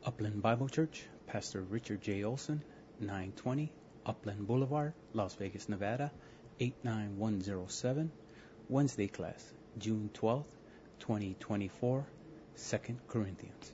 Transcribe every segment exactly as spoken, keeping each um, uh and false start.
Upland Bible Church, Pastor Richard J. Olson, nine twenty Upland Boulevard, Las Vegas, Nevada, eight nine one zero seven. Wednesday class, June twelfth, twenty twenty-four, Second Corinthians.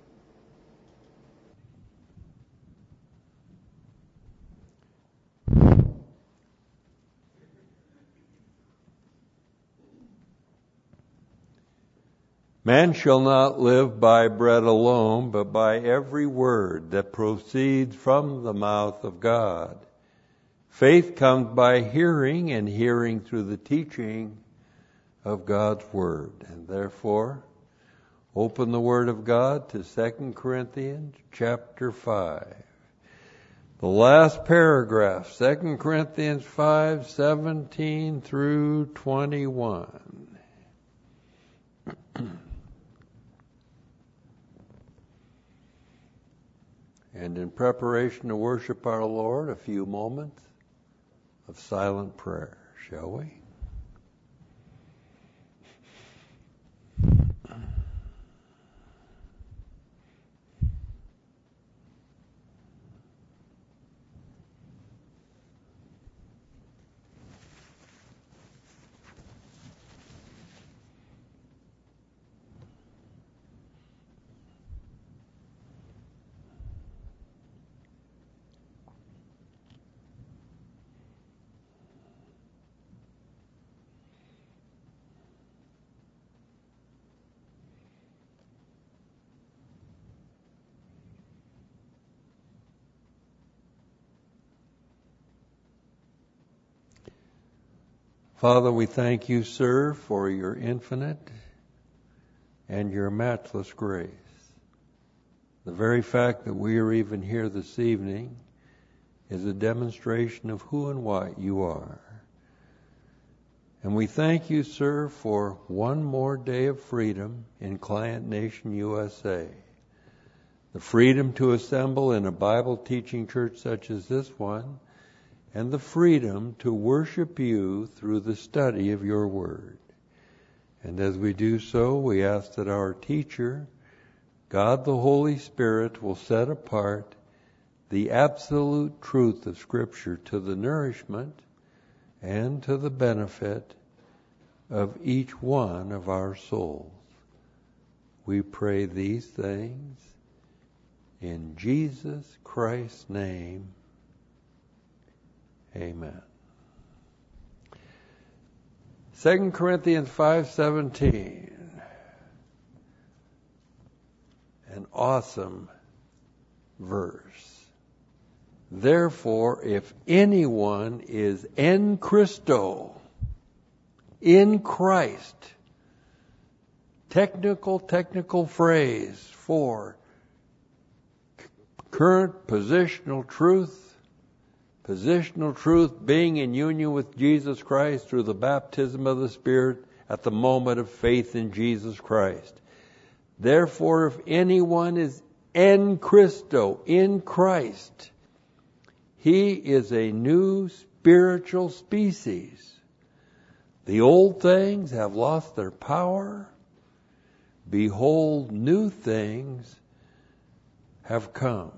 Man shall not live by bread alone, but by every word that proceeds from the mouth of God. Faith comes by hearing, and hearing through the teaching of God's Word. And therefore, open the Word of God to Second Corinthians chapter five. The last paragraph, Second Corinthians five, seventeen through twenty-one. And in preparation to worship our Lord, a few moments of silent prayer, shall we? Father, we thank you, sir, for your infinite and your matchless grace. The very fact that we are even here this evening is a demonstration of who and what you are. And we thank you, sir, for one more day of freedom in Client Nation, U S A. The freedom to assemble in a Bible-teaching church such as this one, and the freedom to worship you through the study of your word. And as we do so, we ask that our teacher, God the Holy Spirit, will set apart the absolute truth of Scripture to the nourishment and to the benefit of each one of our souls. We pray these things in Jesus Christ's name. Amen. Second Corinthians five seventeen. An awesome verse. Therefore, if anyone is en Christo, in Christ, technical, technical phrase for current positional truth, positional truth being in union with Jesus Christ through the baptism of the Spirit at the moment of faith in Jesus Christ. Therefore, if anyone is en Christo, in Christ, he is a new spiritual species. The old things have lost their power. Behold, new things have come.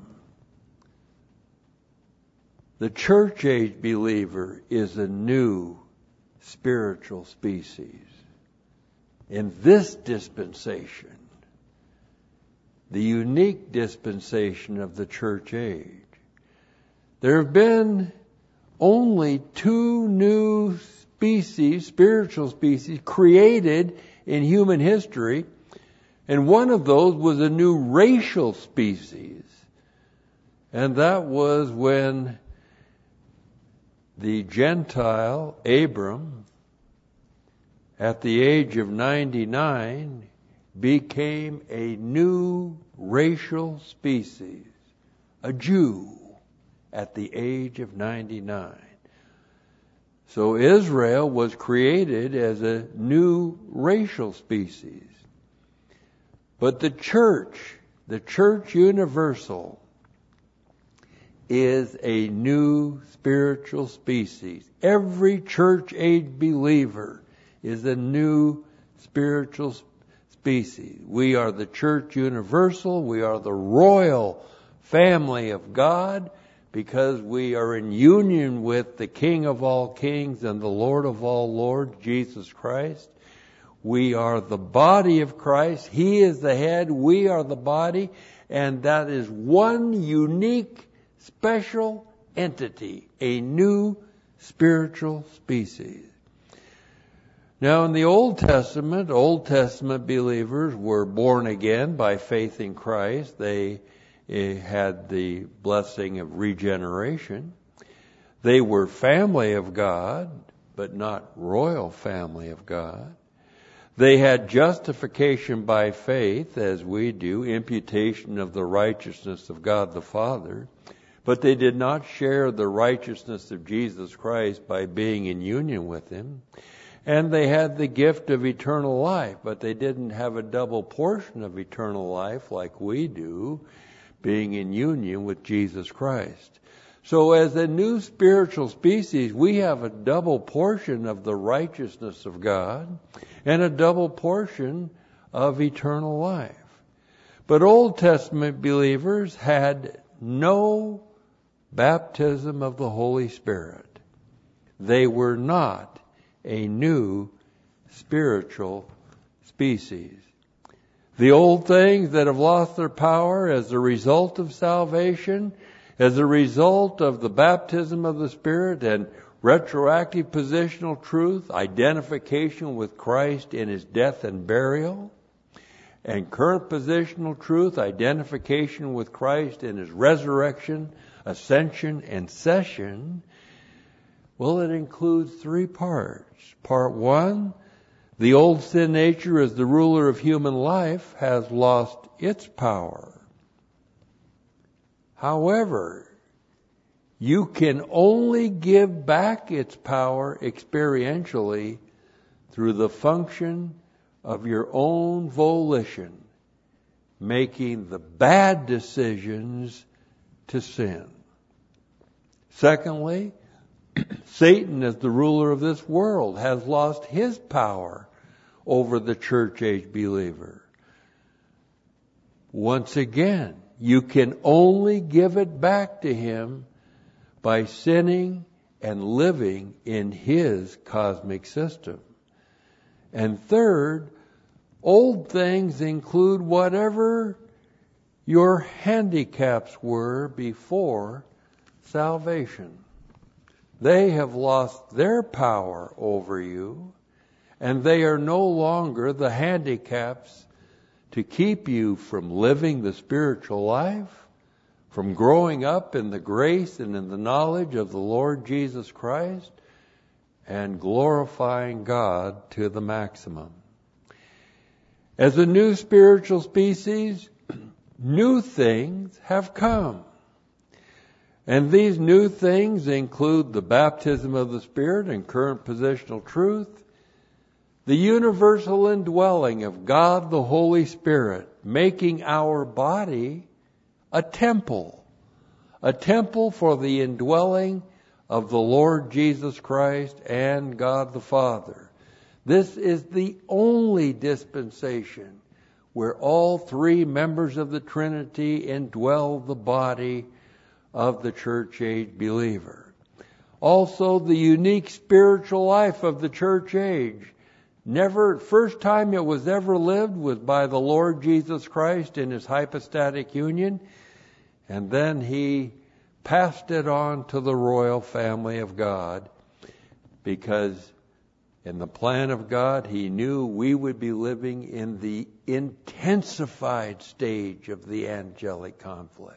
The church age believer is a new spiritual species. In this dispensation, the unique dispensation of the church age, there have been only two new species, spiritual species, created in human history, and one of those was a new racial species. And that was when the Gentile Abram, at the age of ninety-nine, became a new racial species, a Jew, at the age of ninety-nine. So Israel was created as a new racial species. But the church, the church universal, is a new spiritual species. Every church age believer is a new spiritual species. We are the church universal. We are the royal family of God because we are in union with the King of all kings and the Lord of all lords, Jesus Christ. We are the body of Christ. He is the head. We are the body. And that is one unique, special entity, a new spiritual species. Now, in the Old Testament, Old Testament believers were born again by faith in Christ. They uh, had the blessing of regeneration. They were family of God, but not royal family of God. They had justification by faith, as we do, imputation of the righteousness of God the Father. But they did not share the righteousness of Jesus Christ by being in union with Him. And they had the gift of eternal life, but they didn't have a double portion of eternal life like we do, being in union with Jesus Christ. So as a new spiritual species, we have a double portion of the righteousness of God and a double portion of eternal life. But Old Testament believers had no baptism of the Holy Spirit. They were not a new spiritual species. The old things that have lost their power as a result of salvation, as a result of the baptism of the Spirit and retroactive positional truth, identification with Christ in His death and burial, and current positional truth, identification with Christ in His resurrection, ascension, and session. Well, it includes three parts. Part one, the old sin nature as the ruler of human life has lost its power. However, you can only give back its power experientially through the function of your own volition, making the bad decisions to sin. Secondly, Satan, as the ruler of this world, has lost his power over the church age believer. Once again, you can only give it back to him by sinning and living in his cosmic system. And third, old things include whatever your handicaps were before salvation. They have lost their power over you, and they are no longer the handicaps to keep you from living the spiritual life, from growing up in the grace and in the knowledge of the Lord Jesus Christ, and glorifying God to the maximum. As a new spiritual species, new things have come. And these new things include the baptism of the Spirit and current positional truth, the universal indwelling of God the Holy Spirit, making our body a temple, a temple for the indwelling of the Lord Jesus Christ and God the Father. This is the only dispensation where all three members of the Trinity indwell the body of the church age believer. Also, the unique spiritual life of the church age. Never, first time it was ever lived was by the Lord Jesus Christ in His hypostatic union, and then He passed it on to the royal family of God, because in the plan of God, He knew we would be living in the intensified stage of the angelic conflict.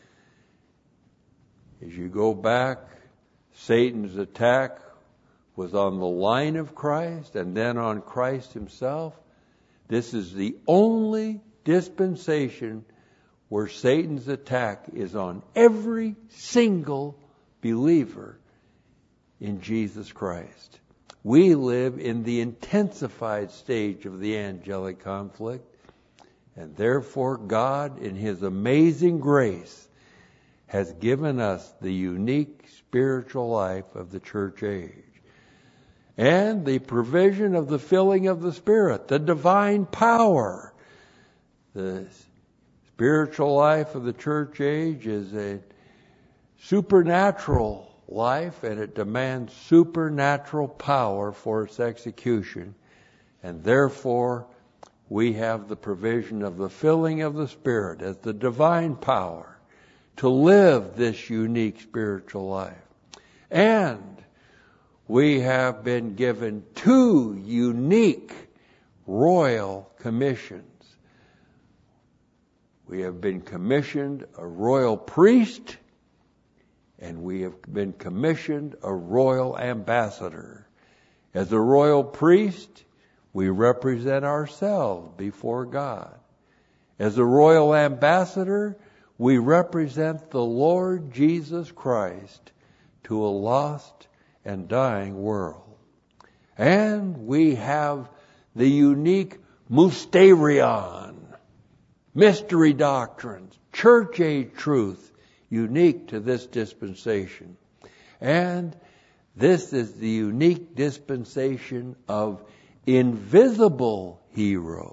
As you go back, Satan's attack was on the line of Christ and then on Christ Himself. This is the only dispensation where Satan's attack is on every single believer in Jesus Christ. We live in the intensified stage of the angelic conflict, and therefore God, in His amazing grace, has given us the unique spiritual life of the church age. and the provision of the filling of the Spirit, the divine power. The spiritual life of the church age is a supernatural life, and it demands supernatural power for its execution. And therefore, we have the provision of the filling of the Spirit as the divine power to live this unique spiritual life. And we have been given two unique royal commissions. We have been commissioned a royal priest, and we have been commissioned a royal ambassador. As a royal priest, we represent ourselves before God. As a royal ambassador, we represent the Lord Jesus Christ to a lost and dying world. And we have the unique mysterion, mystery doctrines, church age truth, unique to this dispensation. And this is the unique dispensation of invisible heroes.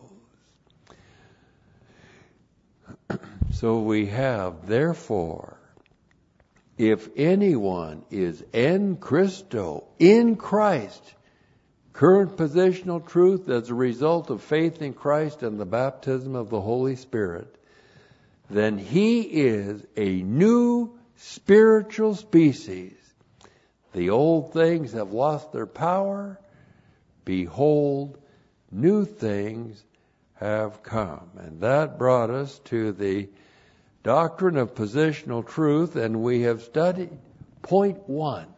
So we have, therefore, if anyone is en Christo, in Christ, current positional truth as a result of faith in Christ and the baptism of the Holy Spirit, then he is a new spiritual species. The old things have lost their power. Behold, new things have come. And that brought us to the doctrine of positional truth, and we have studied point one.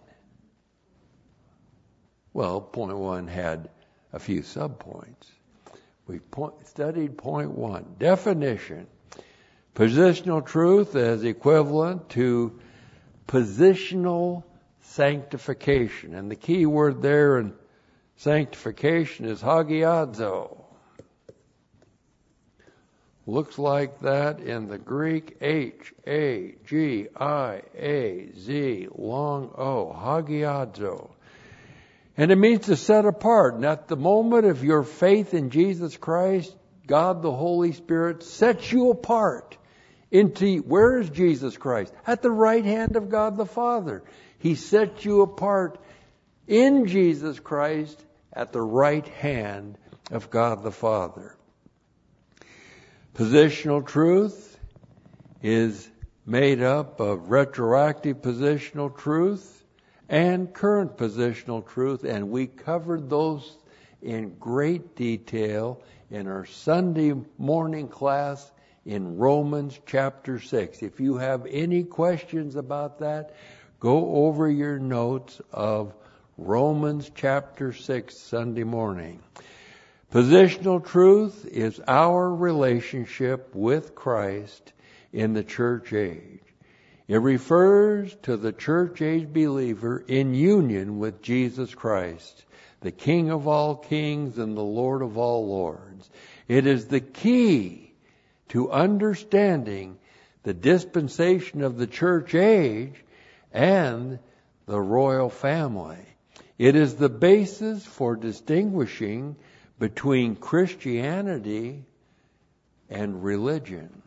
Well, point one had a few subpoints. We point, studied point one. Definition. Positional truth as equivalent to positional sanctification. And the key word there in sanctification is hagiadzo. Looks like that in the Greek, H A G I A Z, long O, hagiadzo. And it means to set apart. And at the moment of your faith in Jesus Christ, God the Holy Spirit sets you apart. Into, where is Jesus Christ? At the right hand of God the Father. He sets you apart in Jesus Christ at the right hand of God the Father. Positional truth is made up of retroactive positional truth and current positional truth, and we covered those in great detail in our Sunday morning class in Romans chapter six. If you have any questions about that, go over your notes of Romans chapter six Sunday morning. Positional truth is our relationship with Christ in the church age. It refers to the church age believer in union with Jesus Christ, the King of all kings and the Lord of all lords. It is the key to understanding the dispensation of the church age and the royal family. It is the basis for distinguishing between Christianity and religion.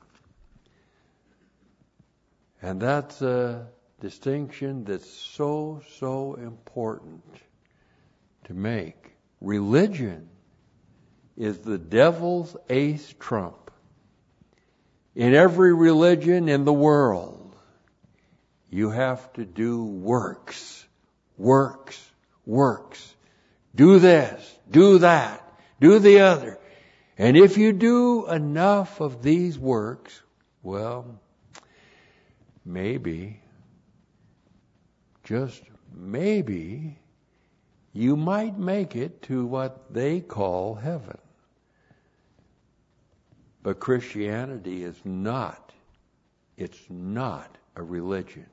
And that's a distinction that's so, so important to make. Religion is the devil's ace trump. In every religion in the world, you have to do works, works, works. Do this, do that, do the other. And if you do enough of these works, well, maybe, just maybe, you might make it to what they call heaven. But Christianity is not, it's not a religion.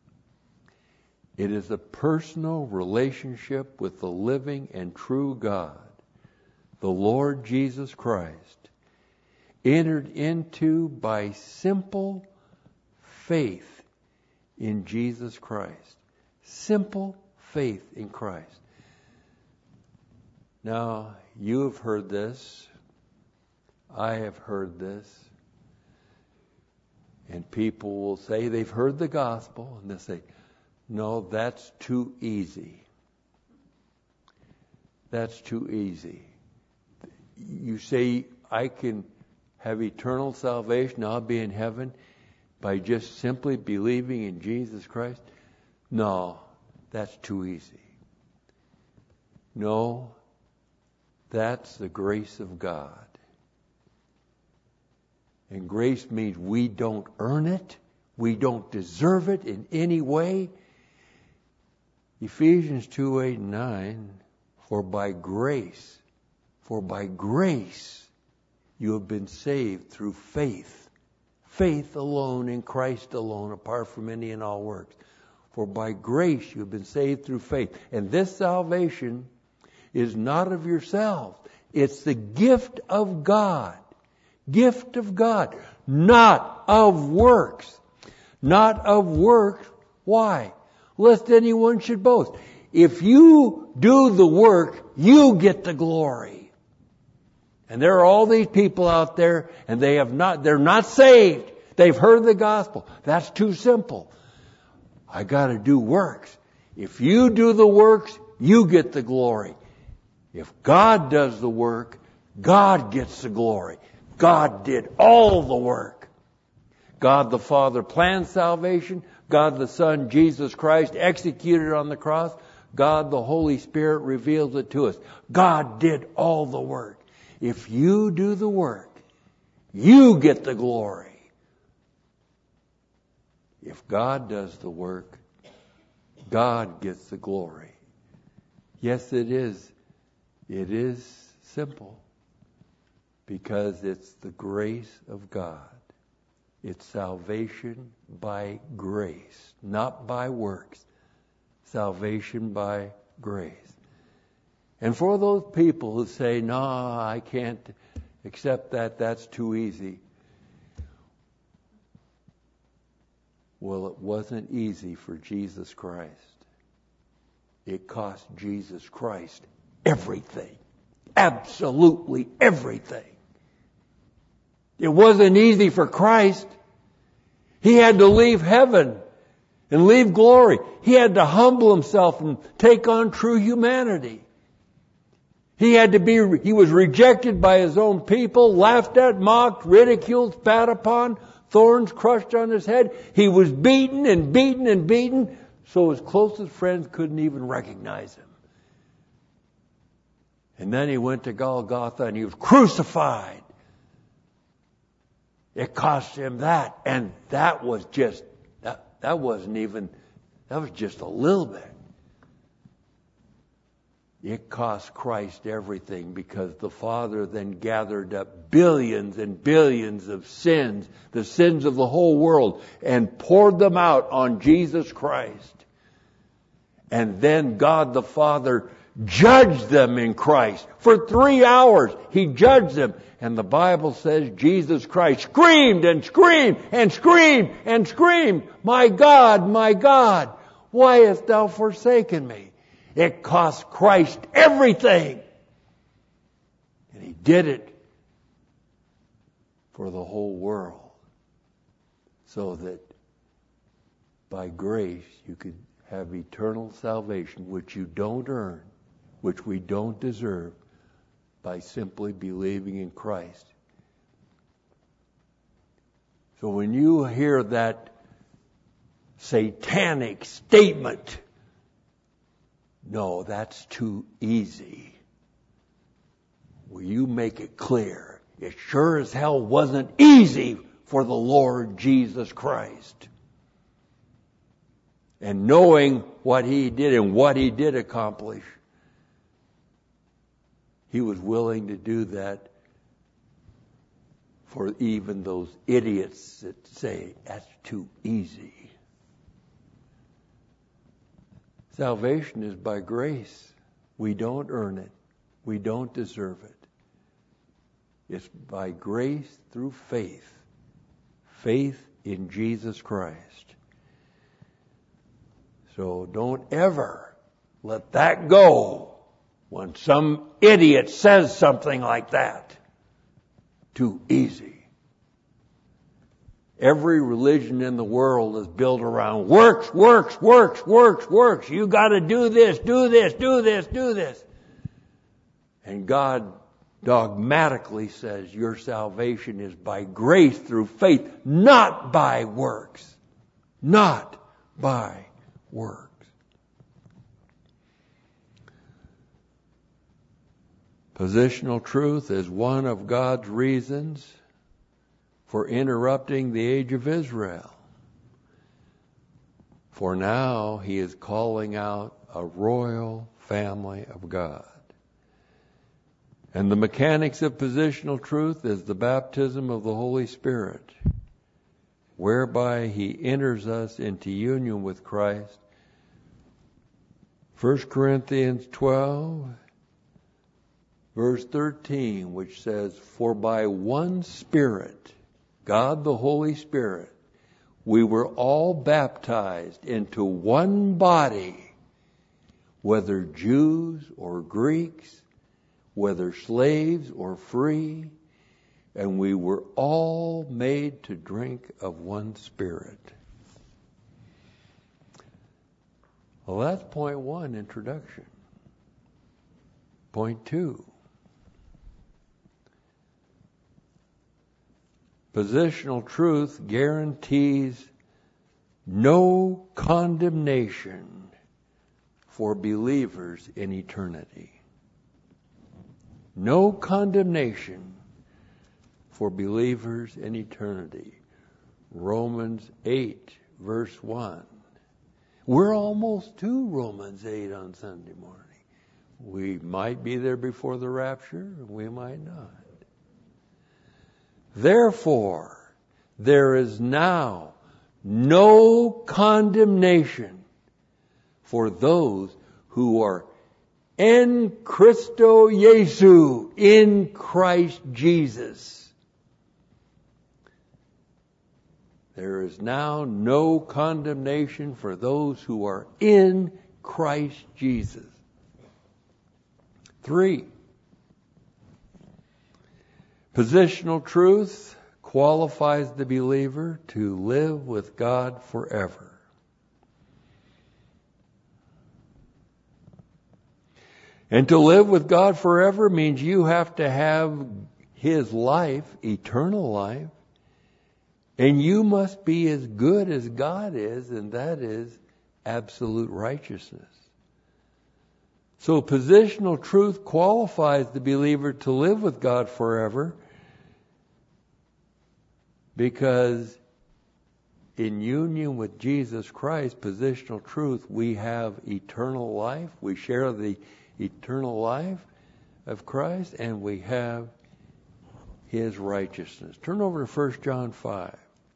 It is a personal relationship with the living and true God, the Lord Jesus Christ, entered into by simple faith in Jesus Christ. Simple faith in Christ. Now, you have heard this. I have heard this. And people will say they've heard the gospel, and they'll say, no, that's too easy. That's too easy. You say, I can have eternal salvation, I'll be in heaven by just simply believing in Jesus Christ? No, that's too easy. No, that's the grace of God. And grace means we don't earn it. We don't deserve it in any way. Ephesians two, eight, and nine, for by grace, for by grace you have been saved through faith. Faith alone in Christ alone, apart from any and all works. For by grace you have been saved through faith. And this salvation is not of yourselves. It's the gift of God. Gift of God. Not of works. Not of works. Why? Lest anyone should boast. If you do the work, you get the glory. And there are all these people out there, and they have not, they're not saved. They've heard the gospel. That's too simple. I gotta do works. If you do the works, you get the glory. If God does the work, God gets the glory. God did all the work. God the Father planned salvation. God the Son, Jesus Christ, executed on the cross. God the Holy Spirit reveals it to us. God did all the work. If you do the work, you get the glory. If God does the work, God gets the glory. Yes, it is. It is simple because it's the grace of God. It's salvation by grace, not by works. Salvation by grace. And for those people who say, no, I can't accept that, that's too easy. Well, it wasn't easy for Jesus Christ. It cost Jesus Christ everything. Absolutely everything. It wasn't easy for Christ. He had to leave heaven and leave glory. He had to humble himself and take on true humanity. He had to be, he was rejected by his own people, laughed at, mocked, ridiculed, spat upon, thorns crushed on his head. He was beaten and beaten and beaten, so his closest friends couldn't even recognize him. And then he went to Golgotha and he was crucified. It cost him that, and that was just, that, that wasn't even, that was just a little bit. It cost Christ everything because the Father then gathered up billions and billions of sins, the sins of the whole world, and poured them out on Jesus Christ. And then God the Father judged them in Christ. For three hours He judged them. And the Bible says Jesus Christ screamed and screamed and screamed and screamed, my God, my God, why hast thou forsaken me? It cost Christ everything. And He did it for the whole world. So that by grace you could have eternal salvation, which you don't earn, which we don't deserve, by simply believing in Christ. So when you hear that satanic statement, no, that's too easy. Will you make it clear? It sure as hell wasn't easy for the Lord Jesus Christ. And knowing what He did and what He did accomplish, He was willing to do that for even those idiots that say that's too easy. Salvation is by grace. We don't earn it. We don't deserve it. It's by grace through faith. Faith in Jesus Christ. So don't ever let that go. when some idiot says something like that. Too easy. Every religion in the world is built around works, works, works, works, works. You got to do this, do this, do this, do this. And God dogmatically says your salvation is by grace through faith, not by works. Not by works. Positional truth is one of God's reasons for interrupting the age of Israel. For now, He is calling out a royal family of God. And the mechanics of positional truth is the baptism of the Holy Spirit, whereby He enters us into union with Christ. First Corinthians twelve, verse thirteen, which says, "For by one Spirit, God the Holy Spirit, we were all baptized into one body, whether Jews or Greeks, whether slaves or free, and we were all made to drink of one Spirit." Well, that's point one, introduction. Point two. Positional truth guarantees no condemnation for believers in eternity. No condemnation for believers in eternity. Romans eight, verse one. We're almost to Romans eight on Sunday morning. We might be there before the rapture, we might not. Therefore, there is now no condemnation for those who are en Christo Jesu, in Christ Jesus. There is now no condemnation for those who are in Christ Jesus. Three. Positional truth qualifies the believer to live with God forever. And to live with God forever means you have to have His life, eternal life, and you must be as good as God is, and that is absolute righteousness. So positional truth qualifies the believer to live with God forever, because in union with Jesus Christ, positional truth, we have eternal life. We share the eternal life of Christ, and we have His righteousness. Turn over to First John five.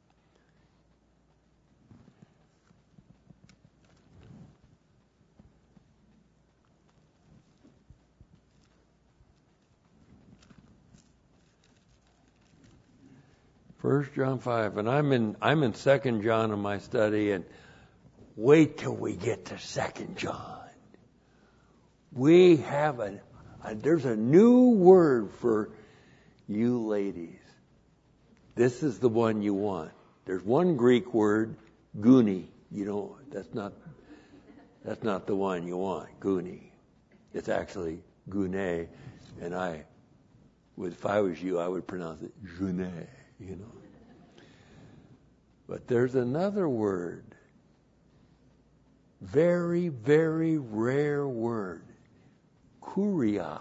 First John five, and I'm in I'm in Second John in my study, and wait till we get to Second John. We have a, a there's a new word for you ladies. This is the one you want. There's one Greek word, guni. You know, that's not that's not the one you want, guni. It's actually gune, and I, if I was you, I would pronounce it june. You know. But there's another word, very, very rare word, kuria.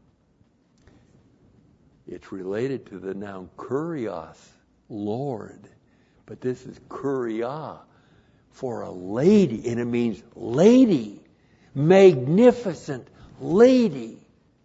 It's related to the noun kurios, Lord. But this is kuria, for a lady, and it means lady, magnificent lady.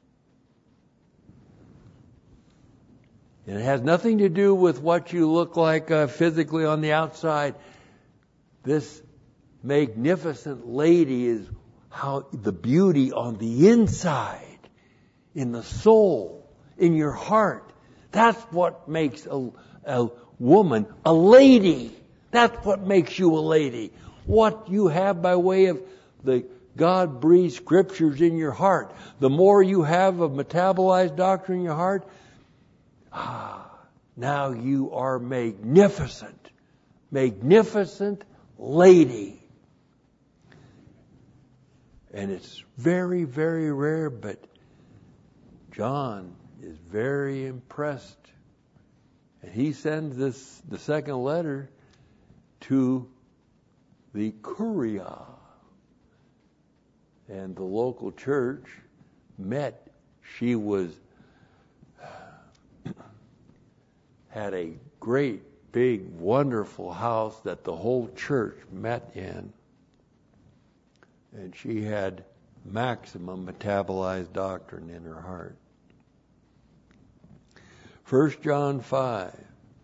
And it has nothing to do with what you look like uh, physically on the outside. This magnificent lady is how the beauty on the inside, in the soul, in your heart. That's what makes a, a woman a lady. That's what makes you a lady. What you have by way of the God breathes scriptures in your heart. The more you have of metabolized doctrine in your heart, ah, now you are magnificent. Magnificent lady. And it's very, very rare, but John is very impressed. And he sends this, the second letter, to the Curia. And the local church met. She was, had a great, big, wonderful house that the whole church met in. And she had maximum metabolized doctrine in her heart. First John five,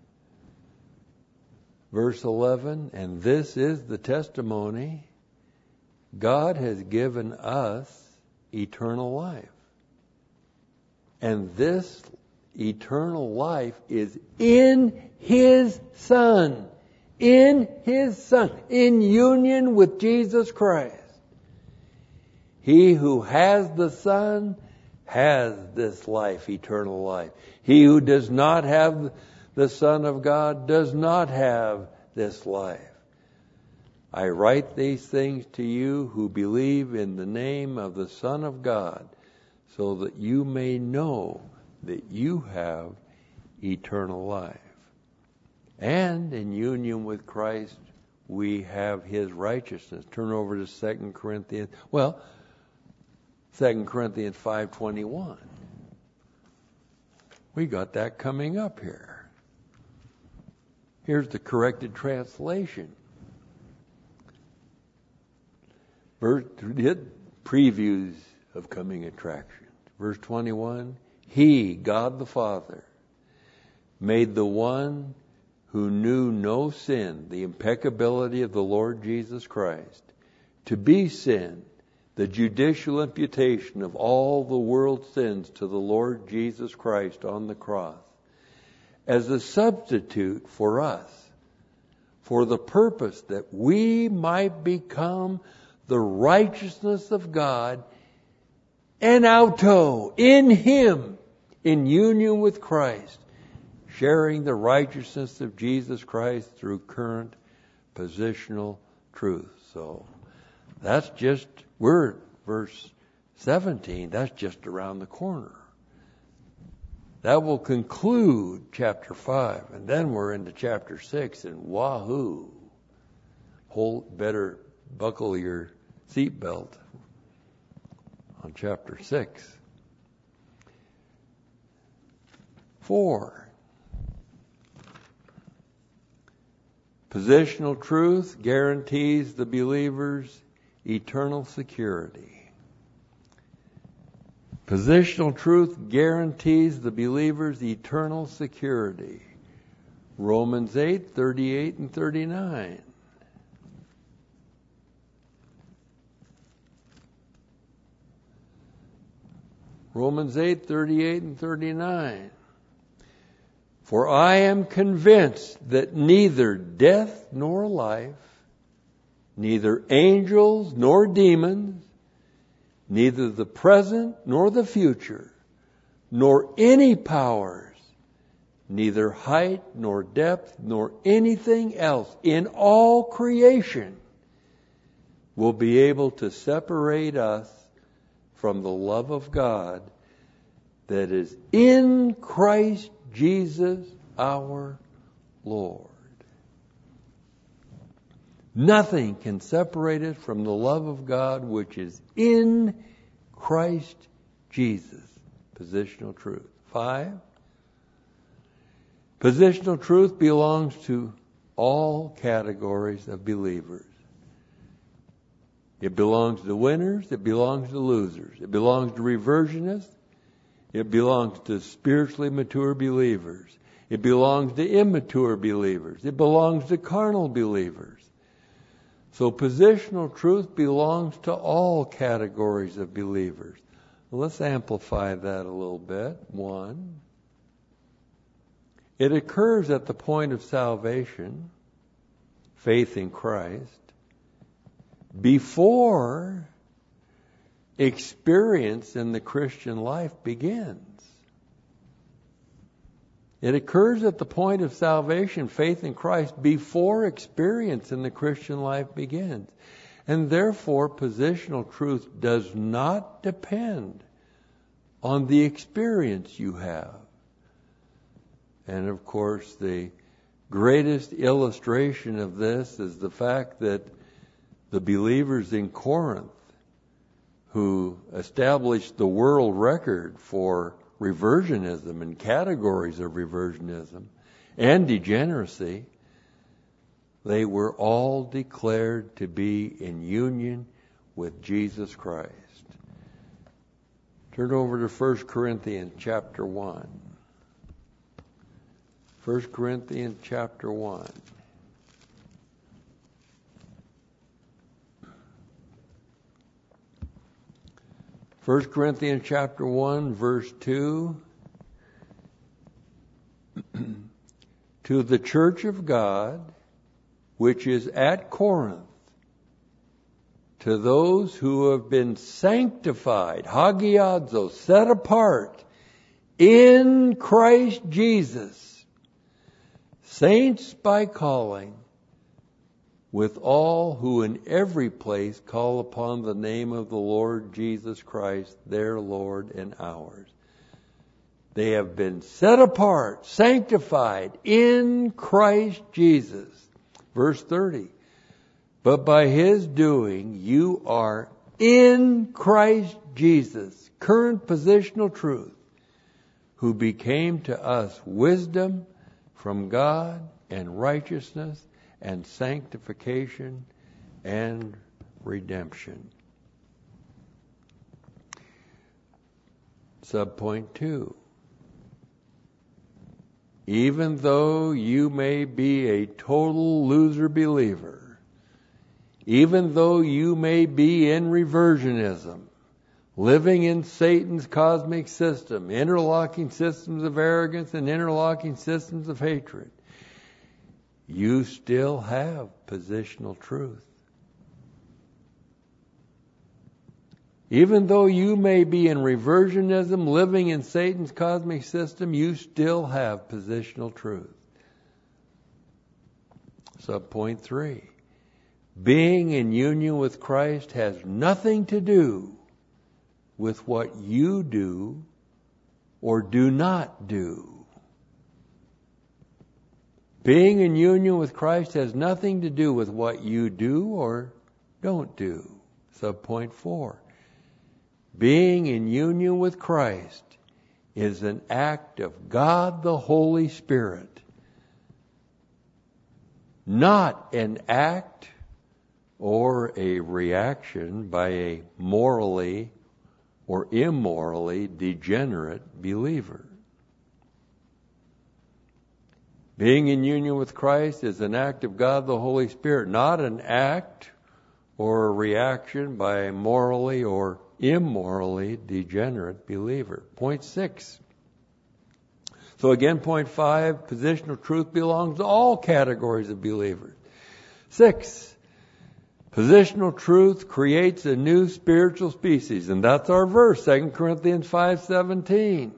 verse eleven, and this is the testimony: God has given us eternal life. And this eternal life is in His Son. In His Son. In union with Jesus Christ. He who has the Son has this life, eternal life. He who does not have the Son of God does not have this life. I write these things to you who believe in the name of the Son of God, so that you may know that you have eternal life. And in union with Christ, we have His righteousness. Turn over to Second Corinthians. Well, Second Corinthians five twenty-one. We got that coming up here. Here's the corrected translation. Verse, previews of coming attractions. Verse twenty-one. He, God the Father, made the one who knew no sin, the impeccability of the Lord Jesus Christ, to be sin, the judicial imputation of all the world's sins to the Lord Jesus Christ on the cross, as a substitute for us, for the purpose that we might become the righteousness of God en auto, in Him, in union with Christ, sharing the righteousness of Jesus Christ through current positional truth. So that's just, we're at verse seventeen, that's just around the corner. That will conclude chapter five, and then we're into chapter six, and wahoo! Hold, better buckle your seatbelt on chapter six. Four. Positional truth guarantees the believer's eternal security. Positional truth guarantees the believer's eternal security. Romans eight, thirty-eight and thirty-nine. Romans eight, thirty-eight and thirty-nine. For I am convinced that neither death nor life, neither angels nor demons, neither the present nor the future, nor any powers, neither height nor depth nor anything else in all creation will be able to separate us from the love of God that is in Christ Jesus our Lord. Nothing can separate us from the love of God which is in Christ Jesus. Positional truth. Five. Positional truth belongs to all categories of believers. It belongs to winners. It belongs to losers. It belongs to reversionists. It belongs to spiritually mature believers. It belongs to immature believers. It belongs to carnal believers. So positional truth belongs to all categories of believers. Well, let's amplify that a little bit. One, it occurs at the point of salvation, faith in Christ, before experience in the Christian life begins. It occurs at the point of salvation, faith in Christ, before experience in the Christian life begins. And therefore, positional truth does not depend on the experience you have. And of course, the greatest illustration of this is the fact that the believers in Corinth, who established the world record for reversionism and categories of reversionism and degeneracy, they were all declared to be in union with Jesus Christ. Turn over to First Corinthians chapter one. First Corinthians chapter one. First Corinthians chapter one, verse two. To the church of God, which is at Corinth, to those who have been sanctified, hagiadzo, set apart, in Christ Jesus, saints by calling, with all who in every place call upon the name of the Lord Jesus Christ, their Lord and ours. They have been set apart, sanctified in Christ Jesus. Verse thirty. But by His doing, you are in Christ Jesus, current positional truth, who became to us wisdom from God and righteousness and sanctification and redemption. Subpoint two. Even though you may be a total loser believer, even though you may be in reversionism, living in Satan's cosmic system, interlocking systems of arrogance and interlocking systems of hatred, you still have positional truth. Even though you may be in reversionism, living in Satan's cosmic system, you still have positional truth. Subpoint three. Being in union with Christ has nothing to do with what you do or do not do. Being in union with Christ has nothing to do with what you do or don't do. Subpoint four. Being in union with Christ is an act of God the Holy Spirit, not an act or a reaction by a morally or immorally degenerate believer. Being in union with Christ is an act of God the Holy Spirit, not an act or a reaction by a morally or immorally degenerate believer. Point six. So again, point five, positional truth belongs to all categories of believers. Six, positional truth creates a new spiritual species, and that's our verse, Second Corinthians five seventeen.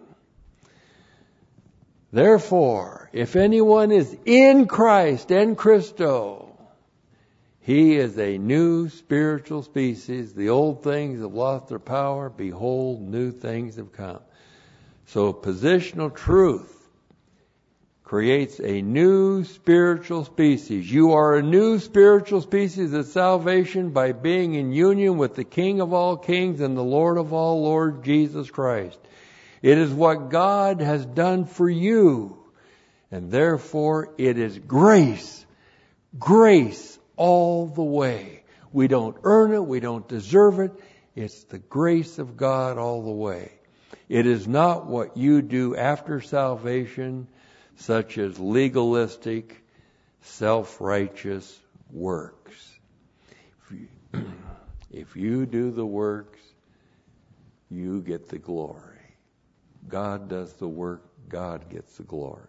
Therefore, if anyone is in Christ, en Christo, he is a new spiritual species. The old things have lost their power. Behold, new things have come. So positional truth creates a new spiritual species. You are a new spiritual species of salvation by being in union with the King of all kings and the Lord of all lords, Jesus Christ. It is what God has done for you. And therefore, it is grace. Grace all the way. We don't earn it. We don't deserve it. It's the grace of God all the way. It is not what you do after salvation, such as legalistic, self-righteous works. If you, if you do the works, you get the glory. God does the work, God gets the glory.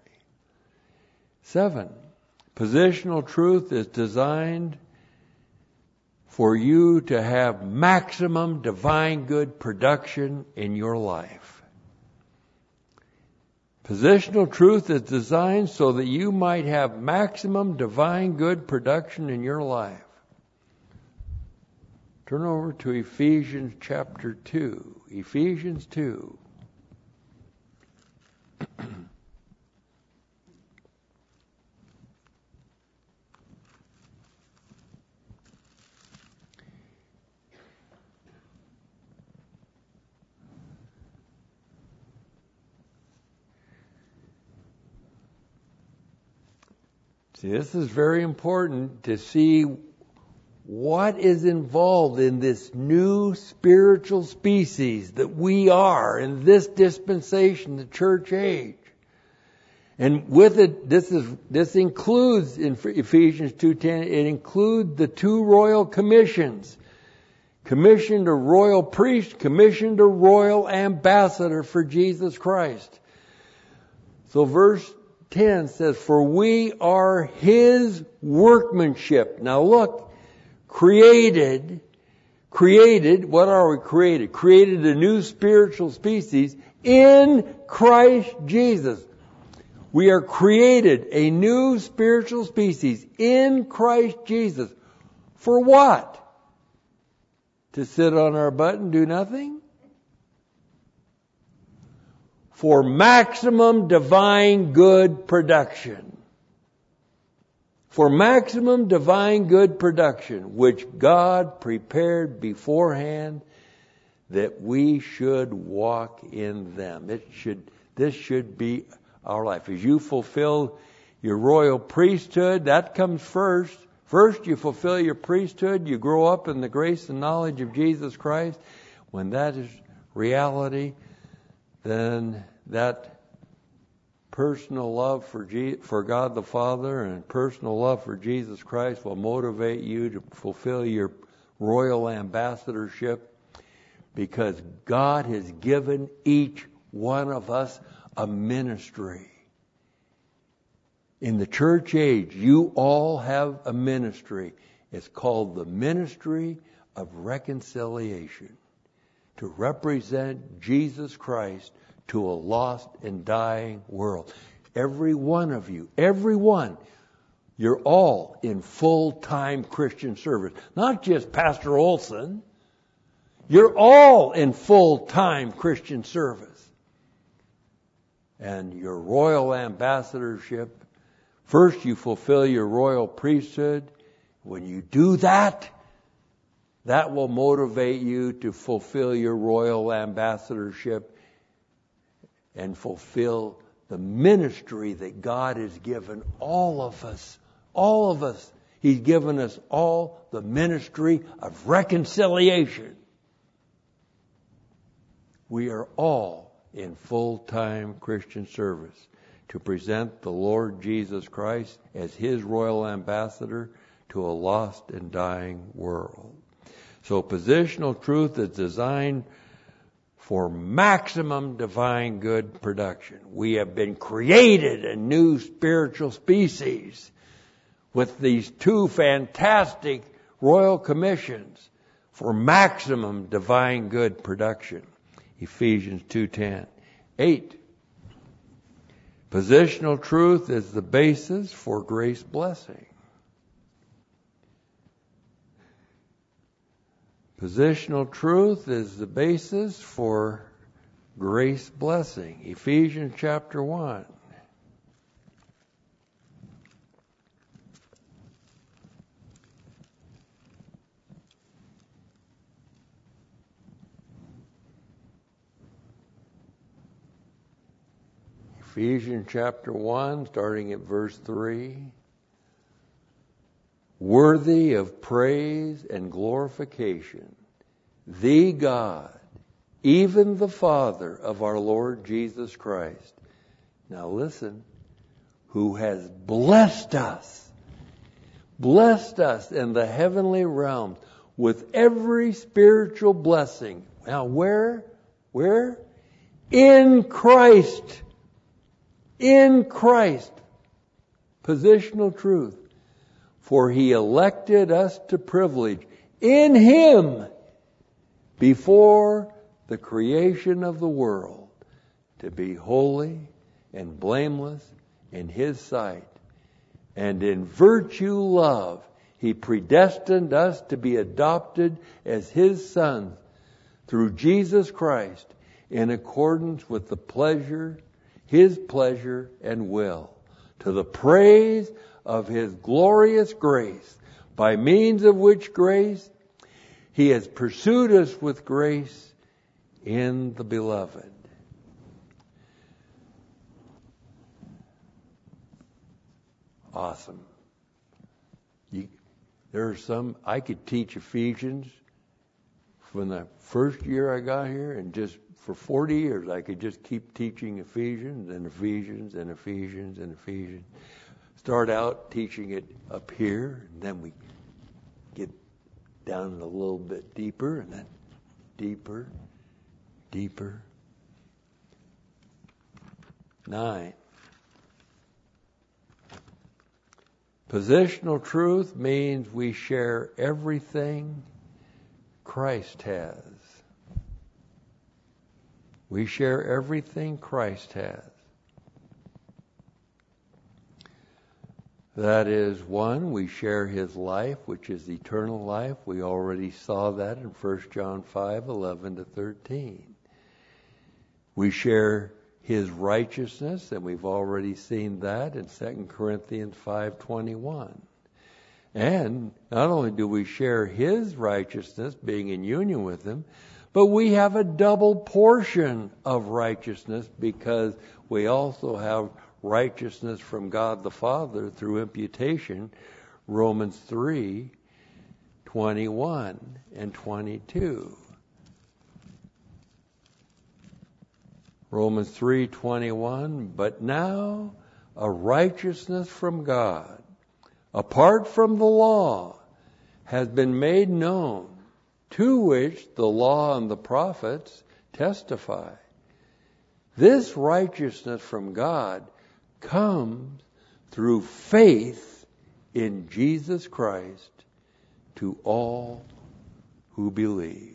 Seven, positional truth is designed for you to have maximum divine good production in your life. Positional truth is designed so that you might have maximum divine good production in your life. Turn over to Ephesians chapter two. Ephesians two. See, this is very important to see what is involved in this new spiritual species that we are in this dispensation, the church age. And with it, this is this includes in Ephesians two ten, it includes the two royal commissions. Commissioned a royal priest, commissioned a royal ambassador for Jesus Christ. So verse ten says, for we are His workmanship. Now look, created, created, what are we created? Created a new spiritual species in Christ Jesus. We are created a new spiritual species in Christ Jesus. For what? To sit on our butt and do nothing? For maximum divine good production. For maximum divine good production, which God prepared beforehand that we should walk in them. It should, this should be our life. As you fulfill your royal priesthood, that comes first. First, you fulfill your priesthood. You grow up in the grace and knowledge of Jesus Christ. When that is reality, then that personal love for Je- for God the Father and personal love for Jesus Christ will motivate you to fulfill your royal ambassadorship, because God has given each one of us a ministry. In the church age, you all have a ministry. It's called the ministry of reconciliation, to represent Jesus Christ to a lost and dying world. Every one of you, every one, you're all in full-time Christian service. Not just Pastor Olson. You're all in full-time Christian service. And your royal ambassadorship, first you fulfill your royal priesthood. When you do that, that will motivate you to fulfill your royal ambassadorship and fulfill the ministry that God has given all of us. All of us. He's given us all the ministry of reconciliation. We are all in full-time Christian service to present the Lord Jesus Christ as His royal ambassador to a lost and dying world. So positional truth is designed for maximum divine good production. We have been created a new spiritual species with these two fantastic royal commissions for maximum divine good production. Ephesians two ten. Eight. Positional truth is the basis for grace blessing. Positional truth is the basis for grace blessing. Ephesians chapter one. Ephesians chapter one, starting at verse three. Worthy of praise and glorification, the God, even the Father of our Lord Jesus Christ. Now listen, who has blessed us, blessed us in the heavenly realm with every spiritual blessing. Now where? Where? In Christ. In Christ. Positional truth. For He elected us to privilege in Him before the creation of the world, to be holy and blameless in His sight. And in virtue love, He predestined us to be adopted as His sons through Jesus Christ, in accordance with the pleasure, His pleasure and will, to the praise of His glorious grace, by means of which grace He has pursued us with grace in the Beloved. Awesome. You, there are some, I could teach Ephesians from the first year I got here, and just for forty years I could just keep teaching Ephesians and Ephesians and Ephesians and Ephesians. Start out teaching it up here, and then we get down a little bit deeper, and then deeper, deeper. Nine. Positional truth means we share everything Christ has. We share everything Christ has. That is, one, we share His life, which is eternal life. We already saw that in First John five, eleven to thirteen. We share His righteousness, and we've already seen that in Second Corinthians five twenty-one. And not only do we share His righteousness, being in union with Him, but we have a double portion of righteousness, because we also have righteousness from God the Father through imputation, Romans three twenty-one and twenty-two. Romans three twenty-one, but now a righteousness from God, apart from the law, has been made known, to which the law and the prophets testify. This righteousness from God comes through faith in Jesus Christ to all who believe.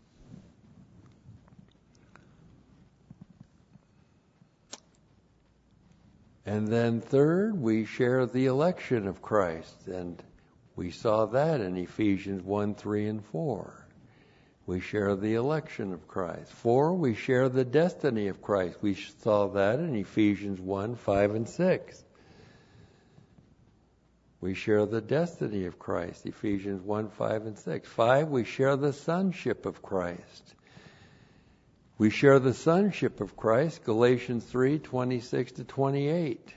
And then third, we share the election of Christ, and we saw that in Ephesians one, three, and four. We share the election of Christ. Four, we share the destiny of Christ. We saw that in Ephesians one, five, and six. We share the destiny of Christ, Ephesians one, five, and six. Five, we share the sonship of Christ. We share the sonship of Christ, Galatians three, twenty-six to twenty-eight.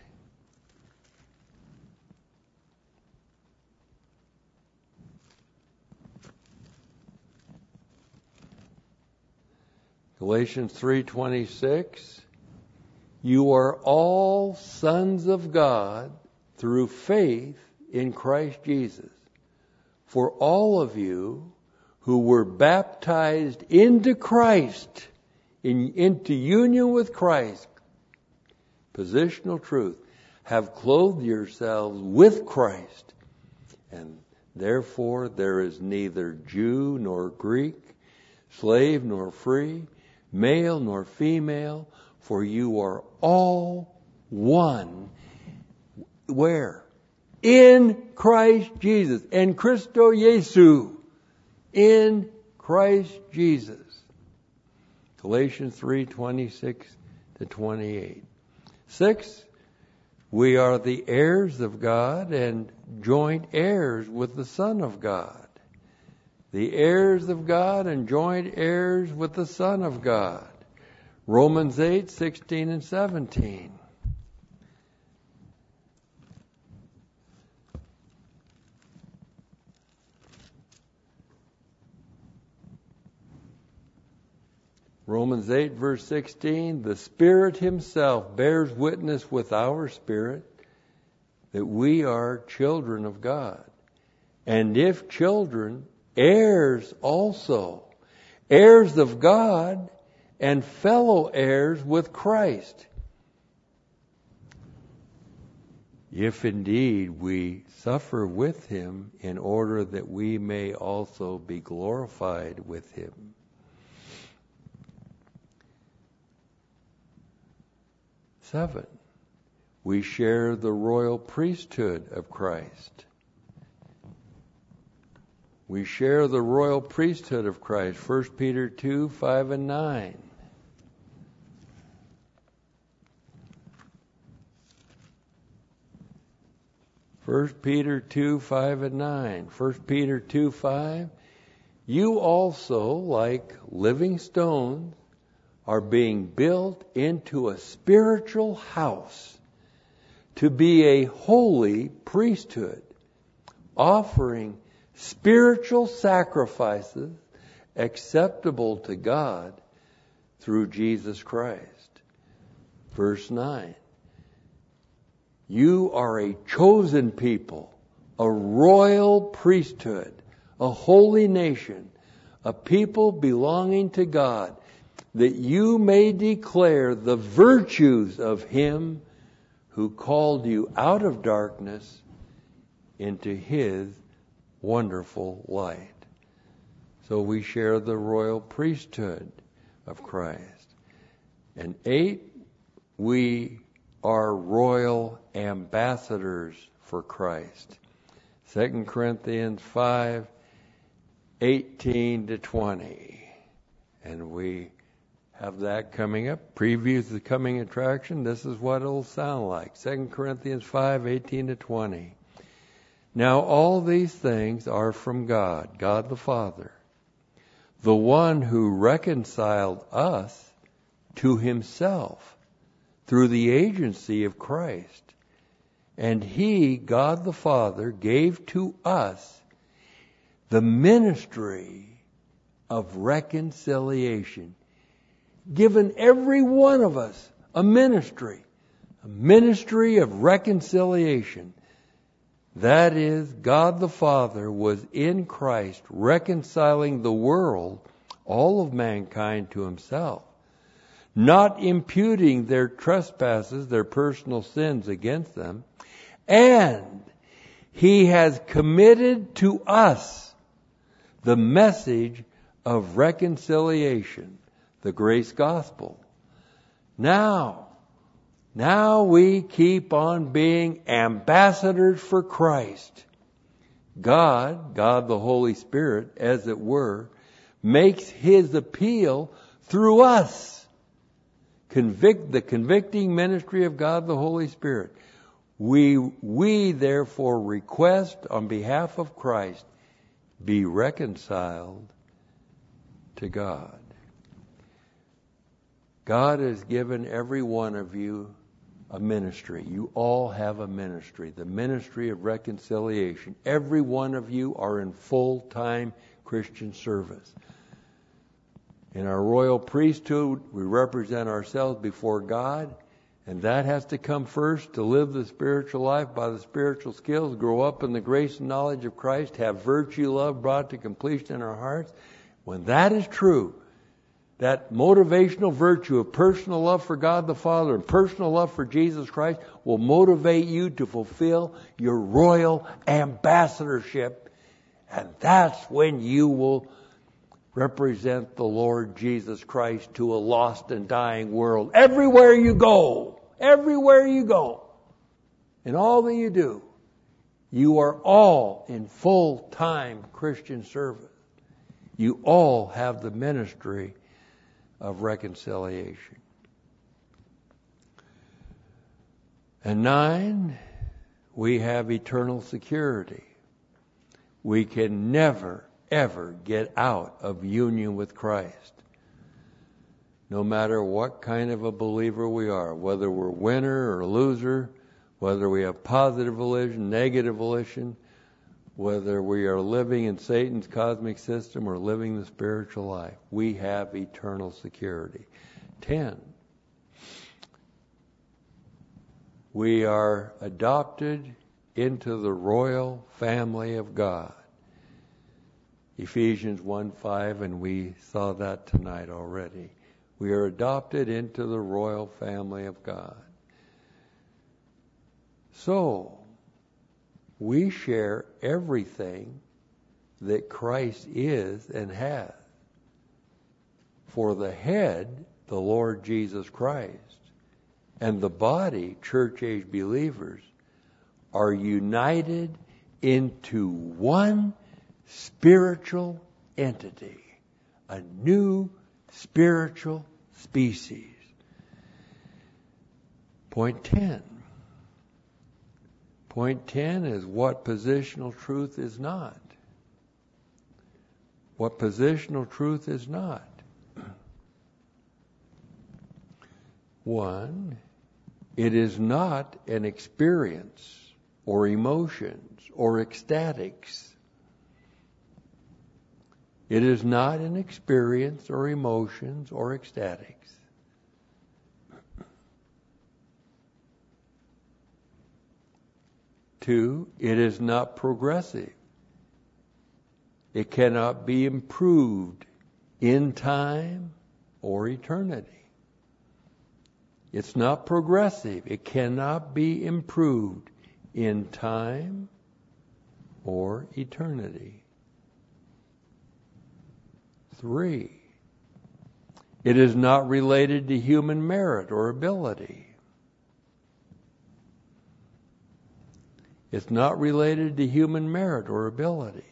Galatians three twenty-six, you are all sons of God through faith in Christ Jesus. For all of you who were baptized into Christ, in, into union with Christ, positional truth, have clothed yourselves with Christ. And therefore there is neither Jew nor Greek, slave nor free, male nor female, for you are all one. Where? In Christ Jesus. En Christo Jesu. In Christ Jesus. Galatians three, twenty-six to twenty-eight. Six, we are the heirs of God and joint heirs with the Son of God. The heirs of God and joint heirs with the Son of God. Romans eight, sixteen and seventeen. Romans eight, verse sixteen, the Spirit Himself bears witness with our spirit that we are children of God. And if children, heirs also, heirs of God and fellow heirs with Christ. if indeed we suffer with him, in order that we may also be glorified with him. Seven, we share the royal priesthood of Christ. We share the royal priesthood of Christ. First Peter two, five and nine. First Peter two, five and nine. First Peter two, five. You also, like living stones, are being built into a spiritual house to be a holy priesthood, offering spiritual sacrifices acceptable to God through Jesus Christ. Verse nine. You are a chosen people, a royal priesthood, a holy nation, a people belonging to God, that you may declare the virtues of him who called you out of darkness into his wonderful light. So we share the royal priesthood of Christ. And eight, we are royal ambassadors for Christ. Second Corinthians five, eighteen to twenty. And we have that coming up. Previews the coming attraction. This is what it'll sound like. Second Corinthians five, eighteen to twenty. Now all these things are from God, God the Father, the one who reconciled us to himself through the agency of Christ. And he, God the Father, gave to us the ministry of reconciliation. Given every one of us a ministry, a ministry of reconciliation. That is, God the Father was in Christ reconciling the world, all of mankind, to himself, not imputing their trespasses, their personal sins against them, and he has committed to us the message of reconciliation, the grace gospel. Now, now we keep on being ambassadors for Christ. God, God the Holy Spirit, as it were, makes his appeal through us. Convict, the convicting ministry of God the Holy Spirit. We, we therefore request on behalf of Christ, be reconciled to God. God has given every one of you a ministry. You all have a ministry, the ministry of reconciliation. Every one of you are in full-time Christian service. In our royal priesthood, we represent ourselves before God, and that has to come first to live the spiritual life by the spiritual skills, grow up in the grace and knowledge of Christ, have virtue, love brought to completion in our hearts. When that is true, that motivational virtue of personal love for God the Father and personal love for Jesus Christ will motivate you to fulfill your royal ambassadorship. And that's when you will represent the Lord Jesus Christ to a lost and dying world. Everywhere you go, everywhere you go, in all that you do, you are all in full-time Christian service. You all have the ministry of reconciliation. And nine, we have eternal security. We can never, ever get out of union with Christ. No matter what kind of a believer we are, whether we're winner or loser, whether we have positive volition, negative volition, whether we are living in Satan's cosmic system or living the spiritual life, we have eternal security. Ten, we are adopted into the royal family of God. Ephesians one five, and we saw that tonight already. We are adopted into the royal family of God. So, we share everything that Christ is and has. For the head, the Lord Jesus Christ, and the body, church-age believers, are united into one spiritual entity, a new spiritual species. Point ten. Point ten is what positional truth is not. What positional truth is not. One, it is not an experience or emotions or ecstatics. It is not an experience or emotions or ecstatics. Two, it is not progressive. It cannot be improved in time or eternity. It's not progressive. It cannot be improved in time or eternity. Three, it is not related to human merit or ability. It's not related to human merit or ability.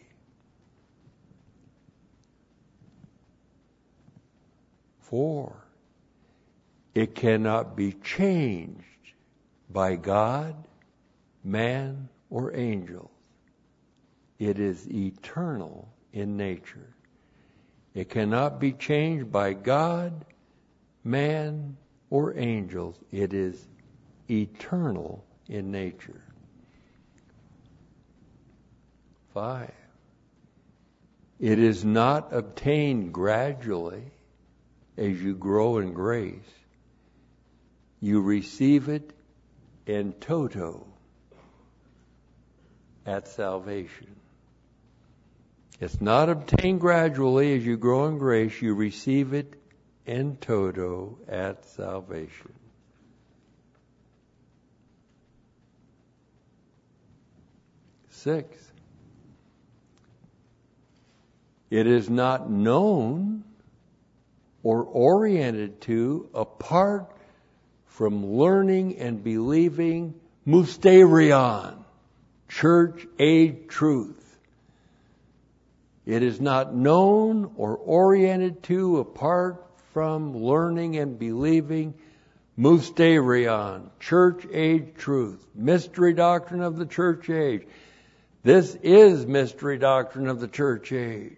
Four, it cannot be changed by God, man, or angels. It is eternal in nature. It cannot be changed by God, man, or angels. It is eternal in nature. Five, it is not obtained gradually as you grow in grace. You receive it in toto at salvation. It's not obtained gradually as you grow in grace. You receive it in toto at salvation. Six, it is not known or oriented to apart from learning and believing mysterion, church-age truth. It is not known or oriented to apart from learning and believing mysterion, church-age truth, mystery doctrine of the church age. This is mystery doctrine of the church age.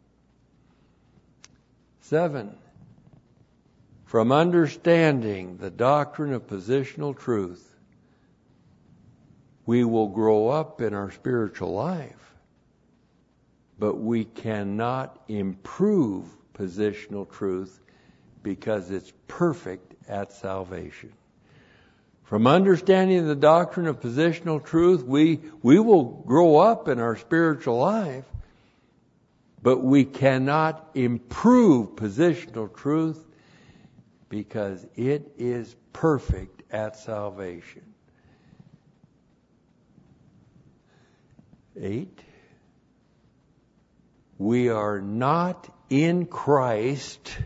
Seven, from understanding the doctrine of positional truth, we will grow up in our spiritual life, but we cannot improve positional truth because it's perfect at salvation. From understanding the doctrine of positional truth, we, we will grow up in our spiritual life, but we cannot improve positional truth because it is perfect at salvation. Eight, we are not in Christ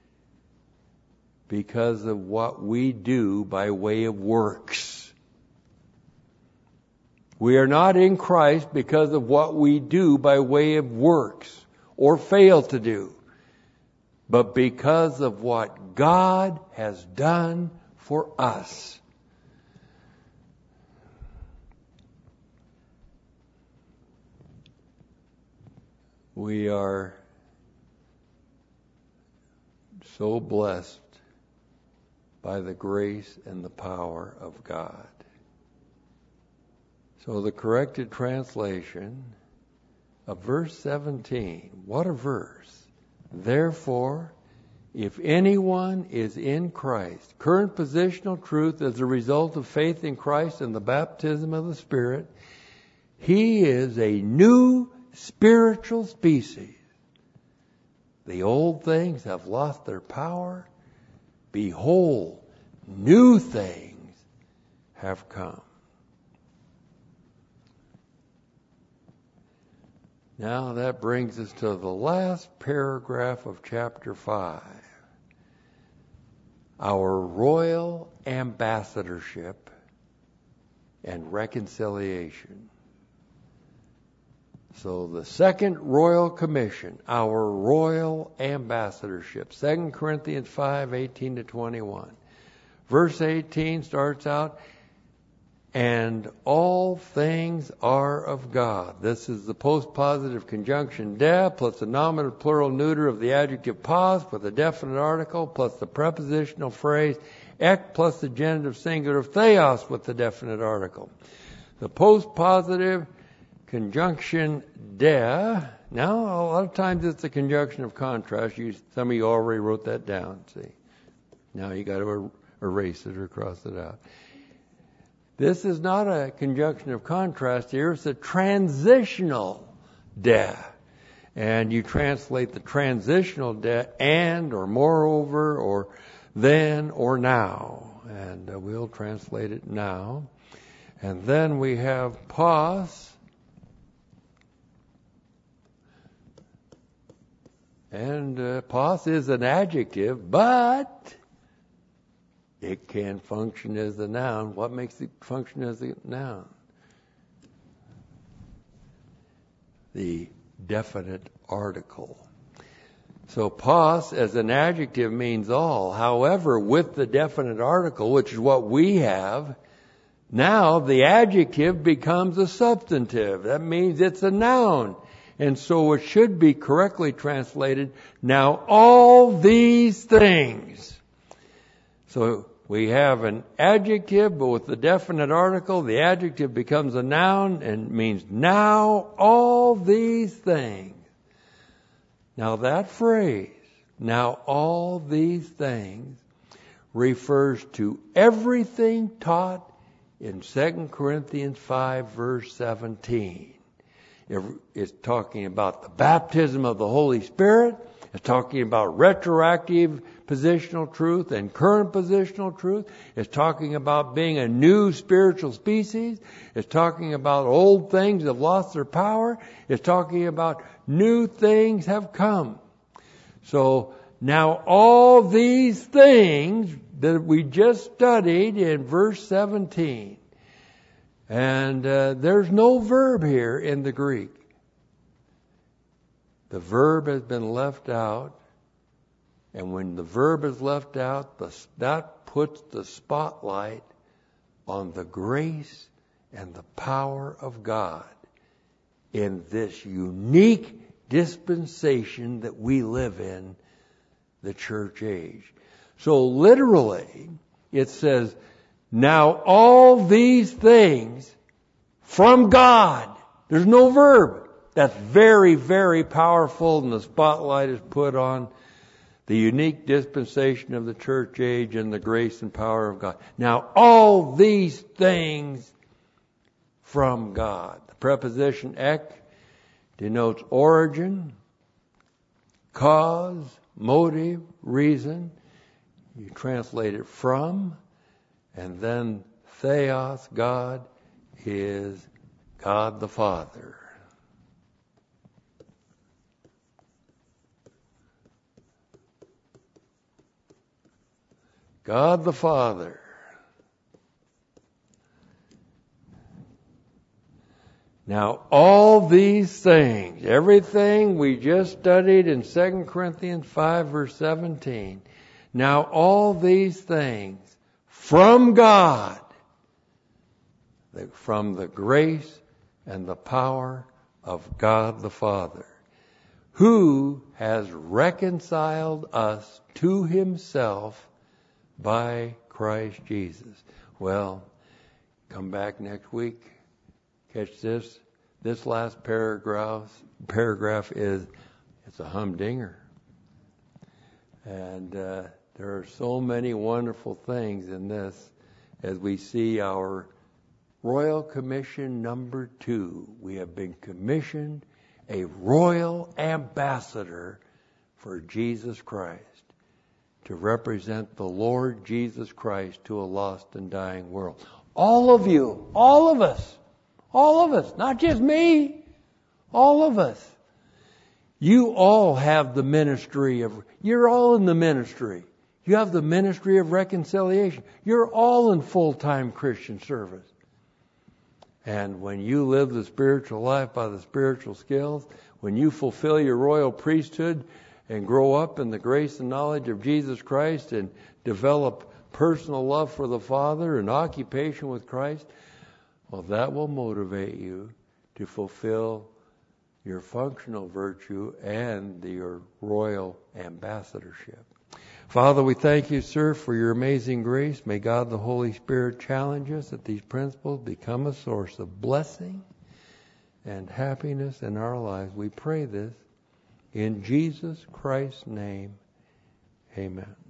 because of what we do by way of works. We are not in Christ because of what we do by way of works or fail to do, but because of what God has done for us. We are so blessed by the grace and the power of God. So the corrected translation of verse seventeen, what a verse. Therefore, if anyone is in Christ, current positional truth as a result of faith in Christ and the baptism of the Spirit, he is a new spiritual species. The old things have lost their power. Behold, new things have come. Now that brings us to the last paragraph of chapter five. Our royal ambassadorship and reconciliation. So the second royal commission, our royal ambassadorship. Second Corinthians five, eighteen to twenty-one. Verse eighteen starts out, and all things are of God. This is the postpositive conjunction de plus the nominative plural neuter of the adjective pos with a definite article plus the prepositional phrase ek plus the genitive singular of theos with the definite article. The postpositive conjunction de, now a lot of times it's a conjunction of contrast. You, some of you already wrote that down, see. Now you got to er- erase it or cross it out. This is not a conjunction of contrast here. It's a transitional de. And you translate the transitional de and or moreover or then or now. And uh, we'll translate it now. And then we have pos. And uh, pos is an adjective, but it can function as a noun. What makes it function as a noun? The definite article. So pos as an adjective means all. However, with the definite article, which is what we have, now the adjective becomes a substantive. That means it's a noun. And so it should be correctly translated, now all these things. So we have an adjective, but with the definite article, the adjective becomes a noun and means now all these things. Now that phrase, now all these things, refers to everything taught in Second Corinthians five, verse seventeen. It's talking about the baptism of the Holy Spirit. It's talking about retroactive positional truth and current positional truth. It's talking about being a new spiritual species. It's talking about old things have lost their power. It's talking about new things have come. So now all these things that we just studied in verse seventeen, and uh, there's no verb here in the Greek. The verb has been left out. And when the verb is left out, the, that puts the spotlight on the grace and the power of God in this unique dispensation that we live in, the church age. So literally, it says, now all these things from God. There's no verb. That's very, very powerful, and the spotlight is put on the unique dispensation of the church age and the grace and power of God. Now all these things from God. The preposition ek denotes origin, cause, motive, reason. You translate it from, and then theos, God, is God the Father. God the Father. Now, all these things, everything we just studied in Second Corinthians five, verse seventeen, now all these things from God, from the grace and the power of God the Father, who has reconciled us to Himself by Christ Jesus. Well, come back next week. Catch this. This last paragraph paragraph is it's a humdinger. And uh, there are so many wonderful things in this as we see our Royal Commission number two. We have been commissioned a royal ambassador for Jesus Christ, to represent the Lord Jesus Christ to a lost and dying world. All of you, all of us, all of us, not just me, All of us. You all have the ministry of, you're all in the ministry. You have the ministry of reconciliation. You're all in full-time Christian service. And when you live the spiritual life by the spiritual skills, when you fulfill your royal priesthood and grow up in the grace and knowledge of Jesus Christ and develop personal love for the Father and occupation with Christ, well, that will motivate you to fulfill your functional virtue and your royal ambassadorship. Father, we thank you, sir, for your amazing grace. May God the Holy Spirit challenge us that these principles become a source of blessing and happiness in our lives. We pray this in Jesus Christ's name. Amen.